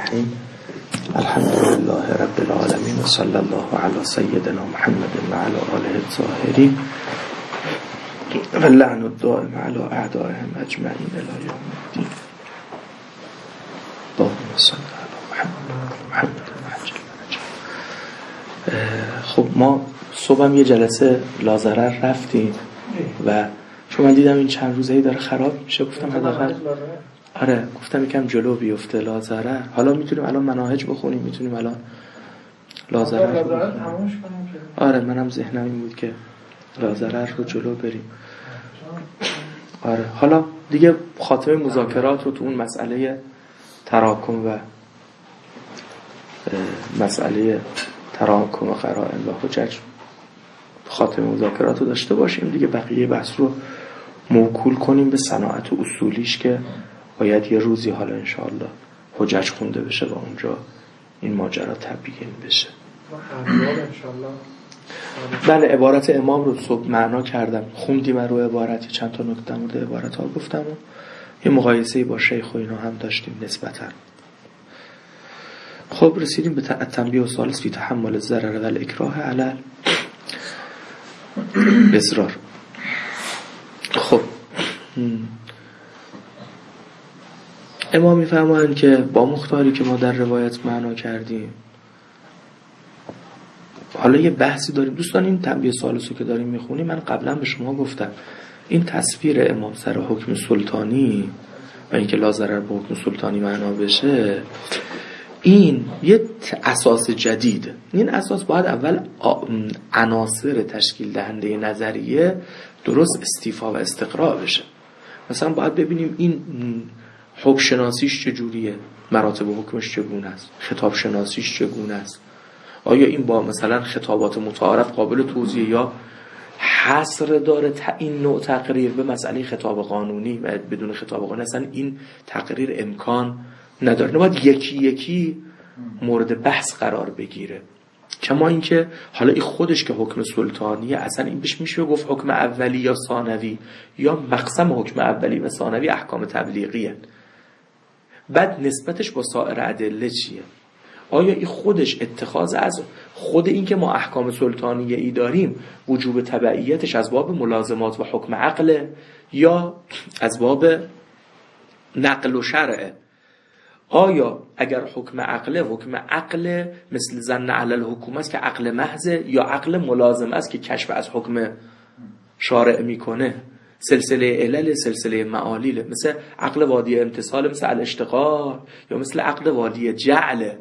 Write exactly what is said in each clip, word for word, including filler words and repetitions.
الرحیم. الحمدلله رب العالمین و صلی الله علی سیدنا محمد و علی آله الطاهرین و لعن الدائم علی اعدائهم اجمعین الی یوم الدین. اللهم صل علی محمد و محمد خب ما صبحم یه جلسه لازرر رفتیم و چون من دیدم این چند روزه‌ای داره خراب میشه گفتم حداقل آره گفتم یکم جلو بیفته لازرر. حالا میتونیم الان مناهج بخونیم، میتونیم الان لازرر بخونیم. آره منم ذهنم این بود که لازرر رو جلو بریم. آره حالا دیگه خاتمه مذاکرات رو تو اون مسئله تراکم و مسئله تراکم و قرائن و حجج خاتمه مذاکرات رو داشته باشیم دیگه. بقیه بحث رو موکول کنیم به صناعت و اصولیش که باید یه روزی حالا انشاءالله حجج خونده بشه و اونجا این ماجرا تبیین بشه. بله عبارت امام رو صبح معنا کردم، خوندیم رو عبارت، چند تا نکته مورد عبارت ها گفتم و یه مقایسه با شیخ و اینا هم داشتیم نسبتاً. خب رسیدیم به تنبیه و ثالث فی تحمل الضرر و الاکراه علی الاصرار. خب امام میفرمایند که با مختاری که ما در روایت معنا کردیم، حالا یه بحثی داریم دوستان. این تنبیه ثالثو که داریم میخونیم من قبلا به شما گفتم این تصویر امام سر حکم سلطانی و اینکه لا ضرر به حکم سلطانی معنا بشه، این یه اساس جدید. این اساس باید اول عناصر تشکیل دهنده نظریه درست استیفا و استقراء بشه. مثلا باید ببینیم این حکم شناسیش چجوریه، مراتب حکمش چگونه است، خطاب شناسیش چگونه است، آیا این با مثلا خطابات متعارف قابل توضیح یا حصر داره تا این نوع تقریر به مسئله خطاب قانونی و بدون خطاب قانونی اصلا این تقریر امکان نداره. نباید یکی یکی مورد بحث قرار بگیره. کما اینکه حالا این خودش که حکم سلطانیه اصلا این بهش میشه گفت حکم اولی یا ثانوی یا مقسم حکم اولی و ثانوی احکام تبلیغیه. بعد نسبتش با سایر ادله چیه؟ آیا این خودش اتخاذ از خود این که ما احکام سلطانیه ای داریم وجوب تبعیتش از باب ملازمات و حکم عقل یا از باب نقل و شرعه؟ آیا اگر حکم عقله حکم عقل مثل ظن علی الحکومه است که عقل محضه یا عقل ملازم است که کشف از حکم شارع میکنه؟ سلسله علل سلسله معالیل، مثل عقل وادی امتصال مثل الاشتغال یا مثل عقل وادی جعل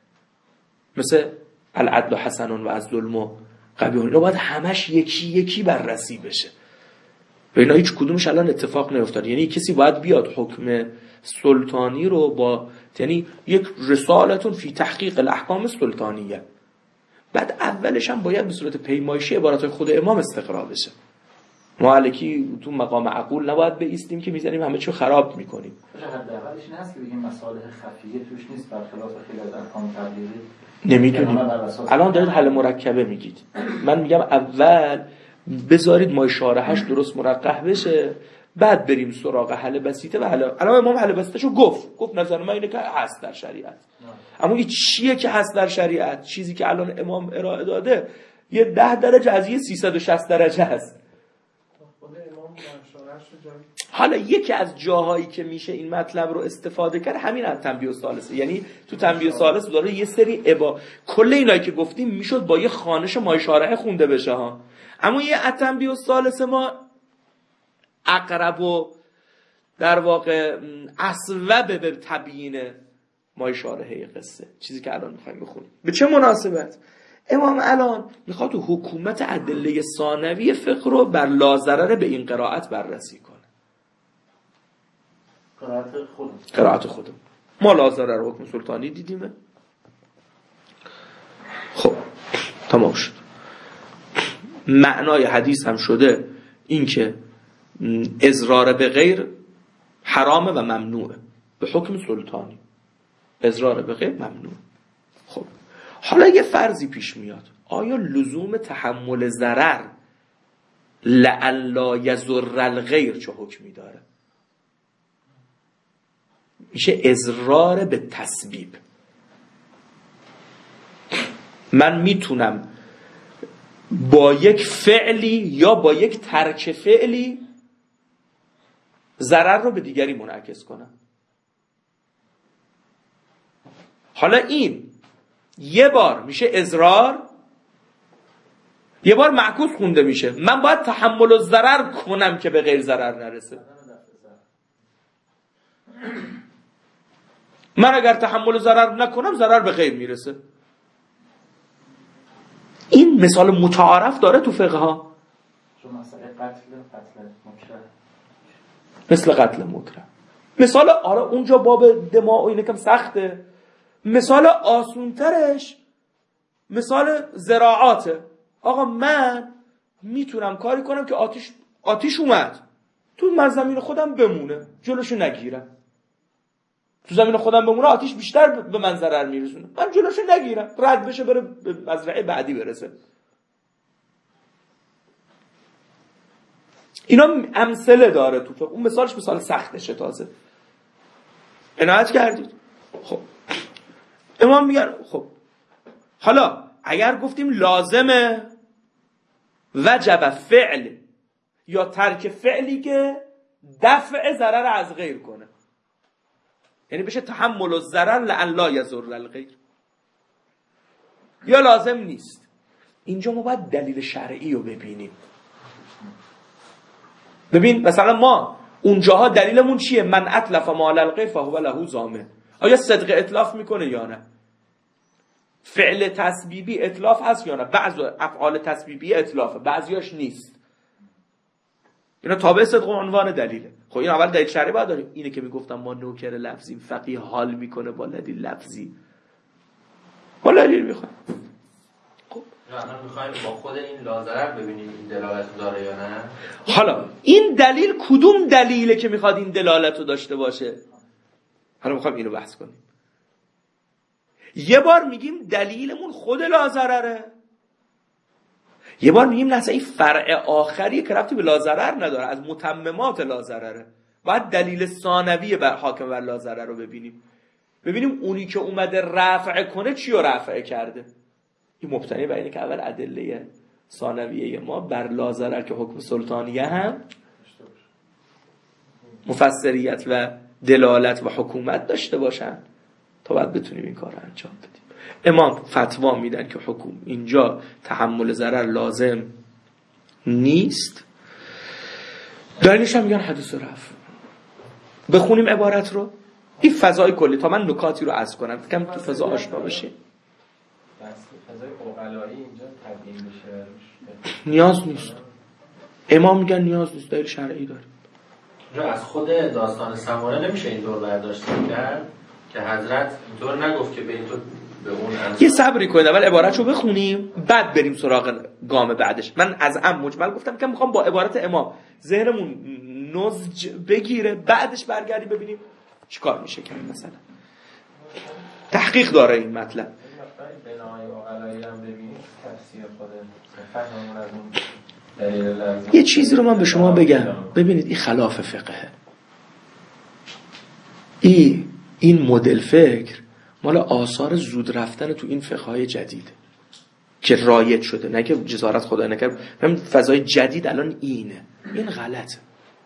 مثل العدل حسن و از ظلم و قبیح. اینا باید همش یکی یکی بررسی بشه. و اینا هیچ کدومش الان اتفاق نیفتاد. یعنی کسی باید بیاد حکم سلطانی رو با یعنی یک رسالتون فی تحقیق الاحکام سلطانیه، بعد اولش هم باید به صورت پیمایشی عبارات خود امام استقرا بشه. ما الکی تو مقام عقول نباید بایستیم که میزنیم همه چیو خراب میکنیم. حداقلش این هست که بگیم مصالح خفیه توش نیست برخلاف خیلی از احکام تبلیغی. نمیدونیم. الان دارید حل مرکبه میگید، من میگم اول بذارید ما شارحش درست مرقح بشه بعد بریم سراغ حل بسیطه. و حل الان امام حل بسیطه‌شو گفت گفت نظر من اینه که هست در شریعت. اما این چیه که هست در شریعت؟ چیزی که الان امام ارائه داده یه ده درجه از یه سیصد و شصت درجه هست. حالا یکی از جاهایی که میشه این مطلب رو استفاده کرد همین از تنبیه ثالثه. یعنی تو تنبیه ثالث داره یه سری عبا کل اینایی که گفتیم میشد با یه خوانش مای شارحه خونده بشه ها، اما یه تنبیه ثالث ما اقرب و در واقع اصوب به تبیین مای شارحه قصه، چیزی که الان میخوایم بخونیم. به چه مناسبت؟ امام الان میخواد تو حکومت ادله ثانوی فقه رو بر لا ضرر به این قرائت بررسی کنه. قرائت خودم قرائت خودم ما لا ضرر حکم سلطانی دیدیم. خب تمام شد. معنای حدیث هم شده این که اضرار به غیر حرامه و ممنوعه به حکم سلطانی. اضرار به غیر ممنوع. خب حالا یه فرضی پیش میاد، آیا لزوم تحمل ضرر لعلا یضر الغیر چه حکمی داره؟ میشه اضرار به تسبیب. من میتونم با یک فعلی یا با یک ترک فعلی ضرر رو به دیگری منعکس کنم. حالا این یه بار میشه اضرار، یه بار معکوس خونده میشه. من باید تحمل و ضرر کنم که به غیر ضرر نرسه. من اگر تحمل و ضرر نکنم ضرر به غیر میرسه. این مثال متعارف داره تو فقه ها، مثل قتل مکره. مثال آره اونجا باب دماء و اینه کم سخته. مثال آسونترش مثال زراعاته. آقا من میتونم کاری کنم که آتیش آتیش اومد تو من زمین خودم بمونه، جلوشو نگیرم. تو زمین خودم بمونه آتیش بیشتر به من ضرر میرسونه، من جلوشو نگیرم، رد بشه بره به مزرعه بعدی برسه. اینا امثله داره تو فقه. اون مثالش مثال سختشه. تازه عنایت کردید. خب امام میگن خب حالا اگر گفتیم لازمه وجب فعل یا ترک فعلی که دفع ضرر از غیر کنه، یعنی بشه تحمل الضرر لأن لا یضر الغیر، یا لازم نیست. اینجا ما باید دلیل شرعی رو ببینیم. ببین مثلا ما اونجاها دلیلمون چیه؟ من اتلف مال الغیر فهو له ضامن. آیا صدق اتلاف میکنه یا نه؟ فعل تسبیبی اتلاف هست یا نه؟ بعضی افعال تسبیبی اتلافه، بعضیاش نیست. اینا تابع صدق و عنوان دلیله. خب این اول دلیل شرعی باید داریم. اینه که میگفتم ما نوکر لفظیم، فقیه حال میکنه با دلیل لفظی. با دلیل میخوام. خب الان میخوایم با خود این لازرر ببینیم این دلالت داره یا نه. حالا این دلیل کدوم دلیله که میخواد این دلالت رو داشته باشه؟ حالا میخوایم اینو بحث کنیم. یه بار میگیم دلیلمون خود لازرره، یه بار میگیم نه این فرع آخریه که ربطی به لازرر نداره، از متممات لازرره. باید دلیل ثانوی بر حاکم بر لازرر رو ببینیم، ببینیم اونی که اومده رفع کنه چی رو رفع کرده. این مبتنی بر اینه که اول ادله ثانویه ما بر لازرر که حکم سلطانیه هم مفسریت و دلالت و حکومت داشته باشن تا بعد بتونیم این کار رو انجام بدیم. امام فتوا میدن که حکم اینجا تحمل ضرر لازم نیست. دلیلش هم میگن حدیث رفع. بخونیم عبارت رو، این فضای کلی تا من نکاتی رو عرض کنم کم تو فضا آشنا بشیم. فضای عقلایی اینجا تبیین بشه نیاز نیست. امام میگن نیاز نیست، دلیل شرعی داره. از خود داستان سمانه نمیشه اینطور برداشت کرد که حضرت اینطور نگفت که به اینطور به اون انصار. یه صبری کنید اول عبارت رو بخونیم بعد بریم سراغ گام بعدش. من از ام مجمل گفتم که میخوام با عبارت امام ذهنمون نضج بگیره، بعدش برگردیم ببینیم چیکار میشه کرد. مثلا تحقیق داره این مطلب. یه چیزی رو من به شما بگم، ببینید این خلاف فقهه. این این مدل فکر مال آثار زود رفتن تو این فقهای جدید که رایج شده، نه که جسارت خدا نکرد. همین فضای جدید الان اینه. این غلطه.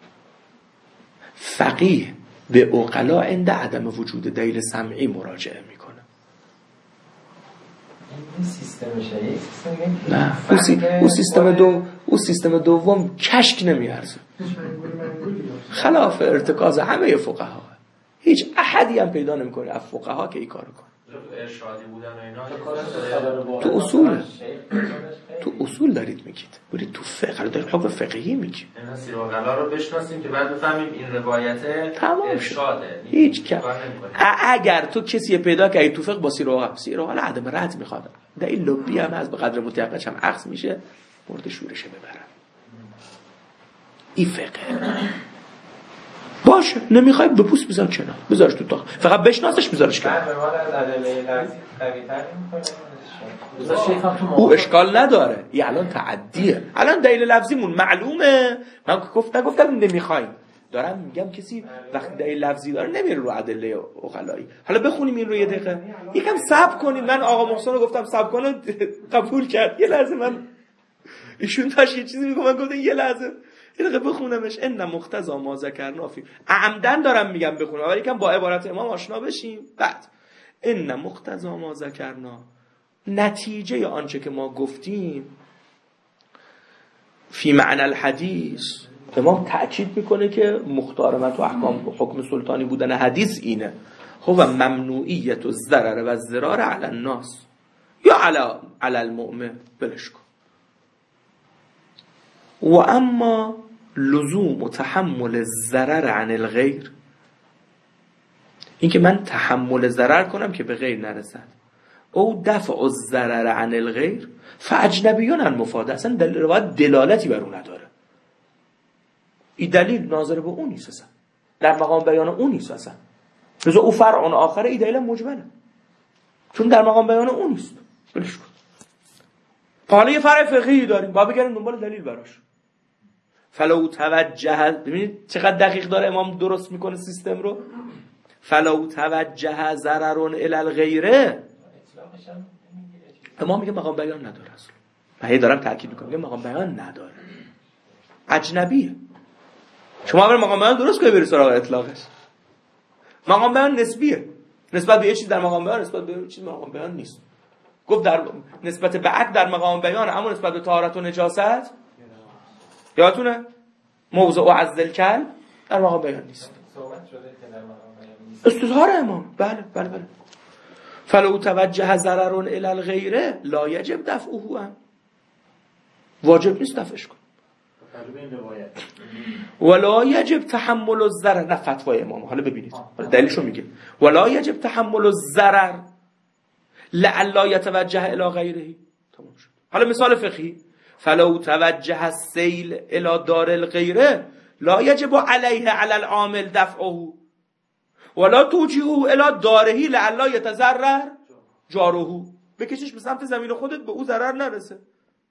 فقیه به عقلا عند عدم وجود دلیل سمعی مراجعه میکنه. این سیستمشه، این سیستم نه اون, سی... اون سیستم دو اون سیستم دوم کشک نمیارزه. خلاف ارتکاز همه فقها. هیچ احدی هم پیدا نمیکنه از فقها که این کارو کنه. ارشادی بودن و اینا تو اصول تو اصول دارید میگید، برید تو فقه رو دارید حکم فقهی میگید. اینا سیروغلا رو بشناسیم که بعد بفهمیم این روایت ارشاده. هیچ که اگر تو کسی پیدا کردی تو فقه با سیروغلا سیروغلا عدم رد میخواد، دلیل لبی هم از به قدر متیقنش هم عکس میشه، مورد شورش ببرن. این فقه باشه، نمیخوای بپوس بذار کنار، بذارش تو تاق، فقط بشناسش بذارش کنار. او اشکال نداره، این الان تعدیه. الان دلیل لفظیمون معلومه. من گفت نگفتم نمیخوایم، دارم میگم کسی وقتی دلیل لفظی داره نمیره رو ادله عقلایی. حالا بخونیم این رو یه دقیقه، یکم صبر کنید. من آقا محسن رو گفتم صبر کنه، قبول کرد. یه لحظه من ایشون داشت یه چیزی میگه، من گفتم یه لحظه یه دقیقه بخونمش. ان مقتضی ما ذکرنا فی، عمدن دارم میگم بخونم ولی یکم با عبارت امام آشنا بشیم. بعد ان مقتضی ما ذکرنا، نتیجه آنچه که ما گفتیم، فی معنی الحدیث، امام تأکید میکنه که مختار من تو احکام حکم سلطانی بودن حدیث اینه، خب ممنوعیت و ضرر و ضرار علی الناس یا علی علی المؤمن، بلش کن. و اما لزوم و تحمل ضرر عن الغیر، این که من تحمل ضرر کنم که به غیر نرسد، او دفع الضرر عن الغیر فاجنبیون المفاده، اصلا دل... روایت دلالتی بر اون نداره. این دلیل ناظر به اون نیست، اصلا در مقام بیان اون نیست، اصلا لذا او فرع اون آخره، این دلیل مجمله چون در مقام بیان اون نیست، بلش کن. حالا یه فرع فقهی داریم، باید بگردیم دنبال دلیل براش. فلو توجه، ببینید چقدر دقیق داره امام درست میکنه سیستم رو. فلو توجه ضرر الی الغیره، امام میگه مقام بیان نداره اصلا. من هی دارم تاکید میکنم، میگه مقام بیان نداره، اجنبیه. شما برای مقام بیان درست کنید بری سراغ اطلاقش. مقام بیان نسبیه، نسبت به یه چیز در مقام بیان، نسبت به یه چیز مقام بیان نیست. گفت در نسبت به عقد در مقام بیان، اما نسبت به طهارت و نجاست یادتونه موضع و عزل کل در مقام بیان نیست. استظهار امام، بله بله بله. فلو توجه ضرر الی الغیره لا یجب دفعه، هم واجب نیست دفعش کن. ولا یجب تحمل الضرر، نه فتوای امام. حالا ببینید دلیلشو میگه، ولا یجب تحمل الضرر لعلا یتوجه الی غیره. تمام شد. حالا مثال فقهی، فلو توجه السیل الی دار الغیره لا یجب علیه علی العامل دفعه ولا توجیهه الی داره لعلا یتضرر جاره. بکشش به سمت زمین خودت به او ضرر نرسه.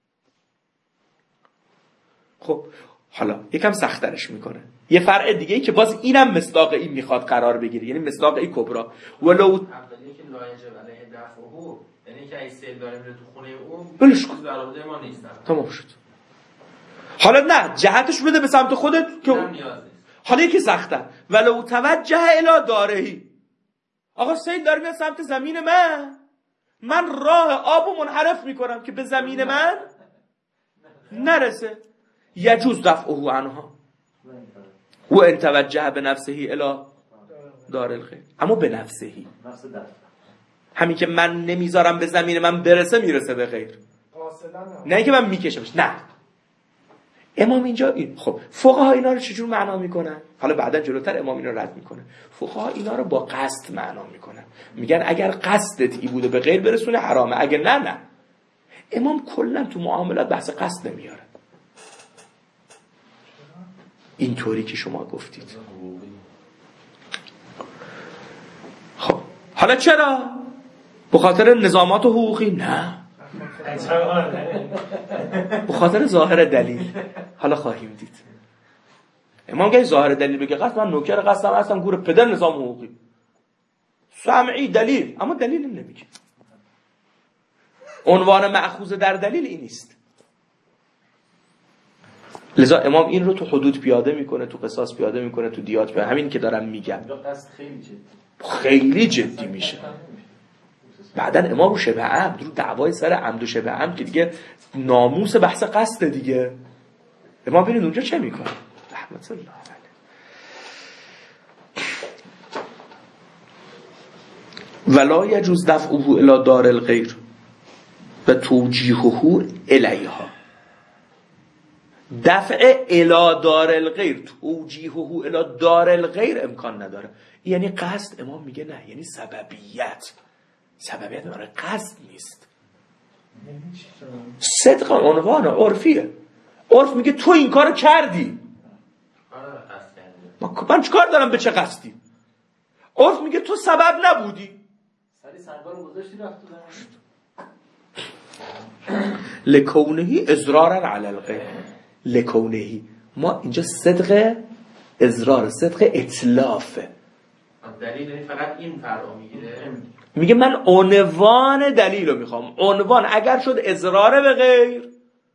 خب حالا یکم سخت‌ترش میکنه، یه فرع دیگه ای که باز اینم مصداق این میخواد قرار بگیره، یعنی مصداق این کبرا. ولو افضلیه که لا یجب علیه دفعه، یعنی که این سیل داره میره تو خونه اون، بلش کن، ضرورت ما نیست. تمام شد. حالا نه جهتش بده به سمت خودت که حالا یکی سخته. ولو توجه الی دارهی، آقا سیل داره میاد سمت زمین من، من راه آبو منحرف میکنم که به زمین من نرسه، یجوز دفعه عنها و ان توجه به نفسه الی دار الخیر، اما به نفسه، همین که من نمیذارم به زمین من برسه میرسه به غیر، نه اینکه من میکشمش. نه امام اینجا این. خب فقها اینا رو چجور معنا میکنن؟ حالا بعدا جلوتر امام اینا رد میکنه. فقها اینا رو با قصد معنا میکنن، میگن اگر قصدت ای بوده به غیر برسونه حرامه، اگر نه نه. امام کلا تو معاملات بحث قصد نمیاره، اینطوری که شما گفتید. خب حالا چرا؟ به خاطر نظامات حقوقی؟ نه، به خاطر ظاهر دلیل. حالا خواهیم دید. امام که ظاهر دلیل بگه قصد من نوکر قصدم هستم گور پدر نظام حقوقی، سمعی دلیل، اما دلیل نمیگه. عنوان مأخوذ در دلیل این نیست. لذا امام این رو تو حدود پیاده میکنه، تو قصاص پیاده میکنه، تو دیات پیاده. همین که دارم میگم خیلی جدی میشه. بعدن امام رو شبه عمد، رو دعوای سر عمد و شبه عمد که دیگه ناموس بحث قصد دیگه، امام ببینید اونجا چه میکنه رحمت الله علیه. ولا یجوز دفعه الی دار الغیر و توجیهه الیها. دفع الی دار الغیر، توجیهه الی دار الغیر امکان نداره. یعنی قصد امام میگه نه، یعنی سببیت. سببیت برای قصد نیست. صدق عنوان عرفیه. عرف میگه تو این کارو کردی، من چیکار دارم به چه قصدی؟ عرف میگه تو سبب نبودی، سری سنگارو گذاشتی رفت تو لکونهی اضرارا علی الغیر. لکونهی ما اینجا صدق اضرار صدق اتلافه. دلیل این فقط این فرا میگیره. میگه من عنوان دلیل رو میخوام. عنوان اگر شد اضرار به غیر،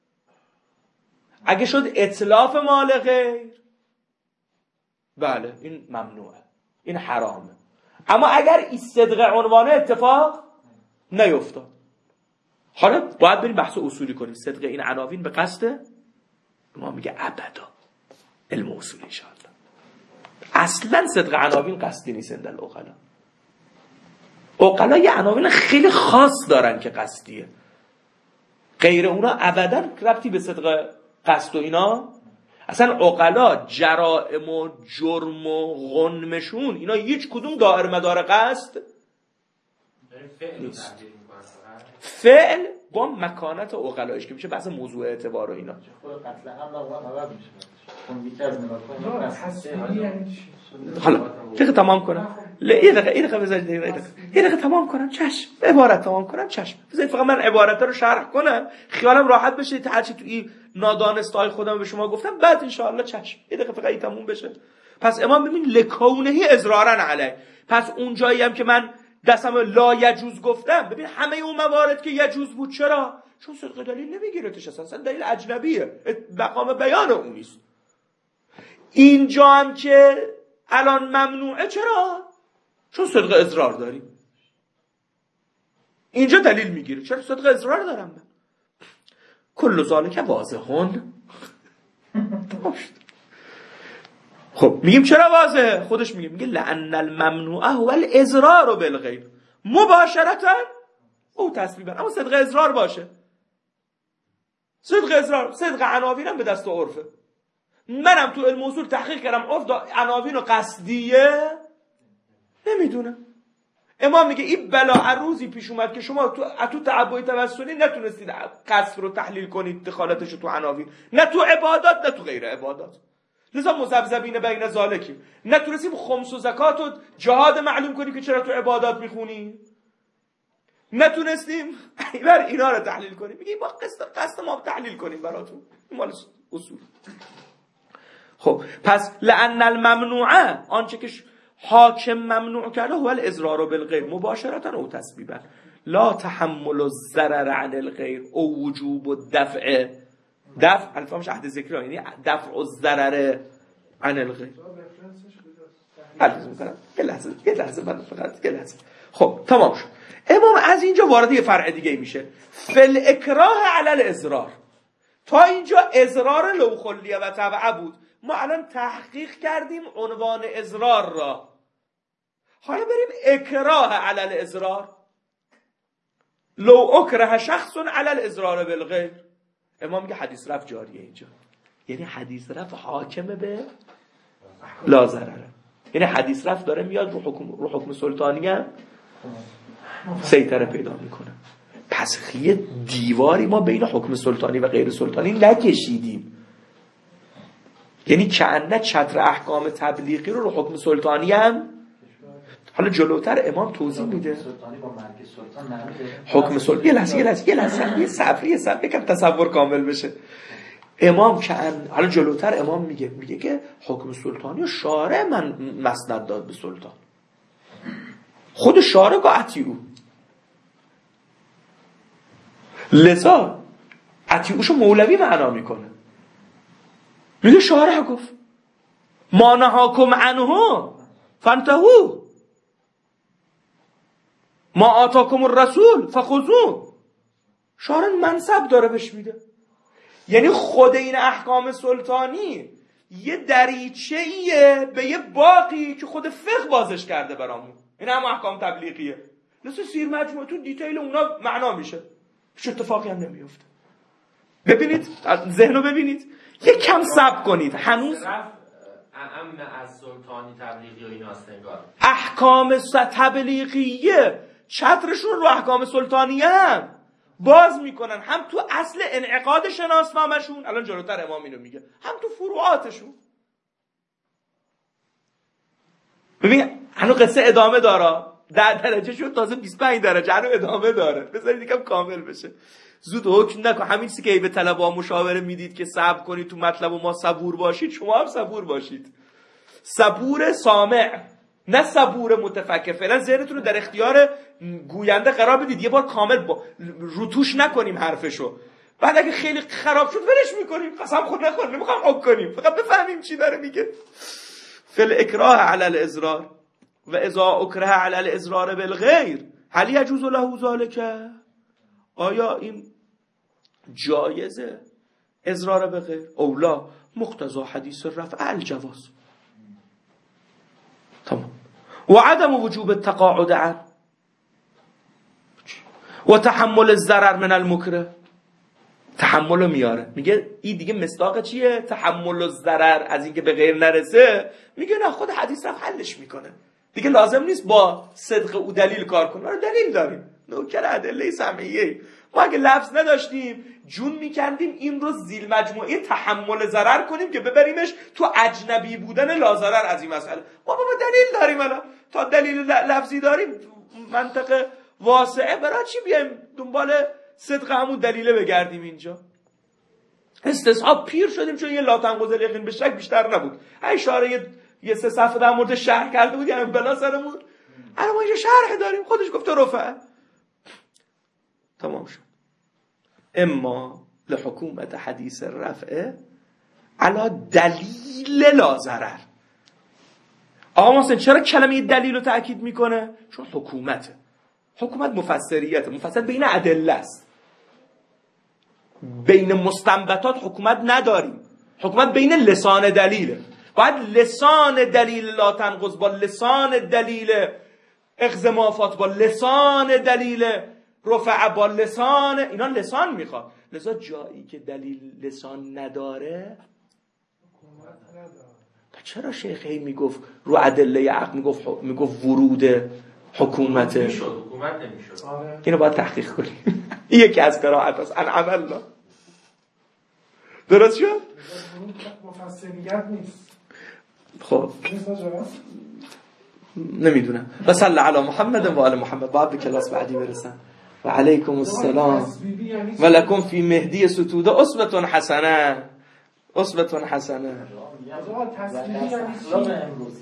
اگه شد اتلاف مال غیر، بله این ممنوعه، این حرامه. اما اگر این صدق عنوان اتفاق نیفتاد، حالا باید بریم بحث اصولی کنیم. صدق این عناوین به قصد ما میگه ابدا علم اصولی انشاءالله. اصلا صدق عناوین قصدی نیست. اندل عقلا عقلا یه عناوین خیلی خاص دارن که قصدیه، غیر اونا ابدا ربطی به صدق قصد و اینا. اصلا عقلا جرائم و جرم و غنمشون اینا هیچ کدوم دائر مدار قصد نیست. فعل با مکانت عقلایش که میشه بحث موضوع اعتبار و اینا. قتل هم نوع میشه. اون یکی از حالا دقیقه تمام کنم. یه دقیقه یه دقیقه بذارید یه دقیقه یه دقیقه تمام کنم. چشم. عبارت تمام کنم. چشم. بذارید فقط من عبارت‌ها رو شرح کنم خیالم راحت بشه. تا هرچی تو این نادانستای خودم به شما گفتم بعد ان شاء الله چشم. یه دقیقه فقط تموم بشه. پس امام ببین لکونهی اضرارا علیه. پس اون جایی هم که من دستم لا یجوز گفتم، ببین همه اون موارد که یجوز بود چرا؟ چون صدق دلیل نمیگیرتش، اصلا دلیل اجنبیه، مقام بیان اون نیست. اینجا هم که الان ممنوعه چرا؟ چون صدق اضرار داریم. اینجا دلیل میگیره، چرا صدق اضرار دارم من. کل ذالک واضحون. خب میگیم چرا واضحه؟ خودش میگه میگه لأن الممنوعه هو الاضرار بالغیر مباشرتا او تصویبا. اما صدق اضرار باشه، صدق اضرار، صدق عناوینم به دست عرفه. منم تو علم اصول تحقیق کردم عرف عناوین و قصدیه نمیدونم. امام میگه این بلا عروضی پیش اومد که شما تو تو تعبوی توسلی نتونستید قصد رو تحلیل کنید، دخالتش تو عناوین، نه تو عبادات نه تو غیر عبادات. لذا مذبذبین بین ذالکیم. نتونستیم خمس و زکات و جهاد معلوم کنیم که چرا تو عبادات میخونی، نتونستیم بر اینا رو تحلیل کنیم. میگیم با قصد قصد ما تحلیل کنیم براتون. این مال اصول. خب پس لأن الممنوعه، آنچه که حاکم ممنوع کرده، هو الاضرار بالغیر مباشرتا او تسبیبا لا تحمل الضرر عن الغیر او وجوب الدفع. دفع الفامش عهد ذکر، یعنی دفع الضرر عن الغیر. عرض میکنم یه لحظه یه لحظه من فقط یه لحظه. خب تمام شد. امام از اینجا وارد یه فرع دیگه میشه، فل اکراه علی الاضرار. تا اینجا اضرار لو خلیه و تبع بود. ما الان تحقیق کردیم عنوان اضرار را، حالا بریم اکراه علی الاضرار. لو اکره شخص علی الاضرار بالغیر. امام میگه حدیث رفع جاریه اینجا، یعنی حدیث رفع حاکمه به لا ضرره، یعنی حدیث رفع داره میاد رو حکم رو حکم سلطانی هم سیطره پیدا میکنه. پس یه دیواری ما بین حکم سلطانی و غیر سلطانی نکشیدیم، یعنی کأنه چتر احکام تبلیغی رو رو حکم سلطانی هم. حالا جلوتر امام توضیح میده حکم سلطانی. یه لحظه یه لحظه یه لحظه یه صبر یه صبر یکم تصور کامل بشه. امام کأن حالا جلوتر امام میگه میگه که حکم سلطانی و شارع من مسند داد به سلطان، خود شارع گفت او، لذا اطیعوشو مولوی معنا میکنه. میگه شارع گفت ما نهاکم عنه فانتهوا ما آتاکم الرسول فخذوه. شارع منصب داره بهش میده، یعنی خود این احکام سلطانی یه دریچه‌ایه به یه باقی که خود فقه بازش کرده برامون. این هم احکام تبلیغیه. مثل سیر مجموعه تو دیتیل اونا معنا میشه، هیچ اتفاقی هم نمیفته. ببینید ذهنو ببینید، یک کم صبر کنید. هنوز اعم از سلطانی تبلیغی و ایناست انگار. احکام تبلیغیه چترشون رو احکام سلطانیه هم باز میکنن، هم تو اصل انعقاد شناسنامه‌شون، الان جلوتر امام اینو میگه، هم تو فروعاتشون. ببین هنو قصه ادامه داره، در درجه شد تازه بیست و پنج درجه، هنو ادامه داره. بذارید یکم کامل بشه. زود حکم نکن. همین چیزی که به طلبا مشاوره میدید که صبر کنید تو مطلب و ما صبور باشید، شما هم صبور باشید. صبور سامع، نه صبور متفکر. فعلا ذهنتون رو در اختیار گوینده قرار بدید، یه بار کامل با روتوش نکنیم حرفشو، بعد اگه خیلی خراب شد ولش میکنیم، قسم خود نخوریم، نمیخوام حکم کنیم، فقط بفهمیم چی داره میگه. فل اکراه علی الازرار و اذا اکره علی الازرار بالغیر هل یجوز له ذلک؟ آیا این جایزه ازرار به غیر؟ اولا مقتضی حدیث رفع الجواز. تمام. و عدم وجوب التقاعد عن و تحمل الضرر من المکره. تحمل میاره، میگه این دیگه مصداق چیه؟ تحمل الضرر از اینکه به غیر نرسه. میگه نه، خود حدیث رفع حلش میکنه، دیگه لازم نیست با صدق او دلیل کار کنیم. آره دلیل داریم، نوکر ادله سمعیه. ما اگه لفظ نداشتیم جون میکندیم این رو زیل مجموعه تحمل ضرر کنیم که ببریمش تو اجنبی بودن لازرر از این مسئله. ما بابا دلیل داریم، الان تا دلیل لفظی داریم، منطق واسعه، برای چی بیایم دنبال صدق همون دلیله بگردیم اینجا؟ استصحاب پیر شدیم چون یه لا تنقض الیقین به شک بیشتر نبود. اشاره یه, یه سه صفحه در مورد شرح کرده بود، یعنی بلا سرمون. الان ما اینجا شرح داریم، خودش گفته رفع. تمام شد. اما لحکومت حدیث رفعه علا دلیل لا ضرر. آقا محسن چرا کلمه دلیل رو تأکید میکنه؟ چون حکومته. حکومت مفسریته، مفسر بین ادله است. بین مستنبطات حکومت نداریم، حکومت بین لسان دلیله. باید لسان دلیل لا تنقض با لسان دلیل اخذ مافات با لسان دلیل رفع با لسان، اینا لسان میخواد. لذا جایی که دلیل لسان نداره چرا شیخ هی میگفت رو ادله عقل میگفت میگفت ورود حکومت میشد، حکومت نمیشد. اینو باید تحقیق کنیم. این یکی از قرائت است ان عمل لا. درست شد؟ مفسریت نیست. خب نمیدونم. و صلی علی محمد و آل محمد. باید به کلاس بعدی برسن. و علیکم السلام و لکم فی مهدی ستوده اسوة حسنه. اسوة حسنه.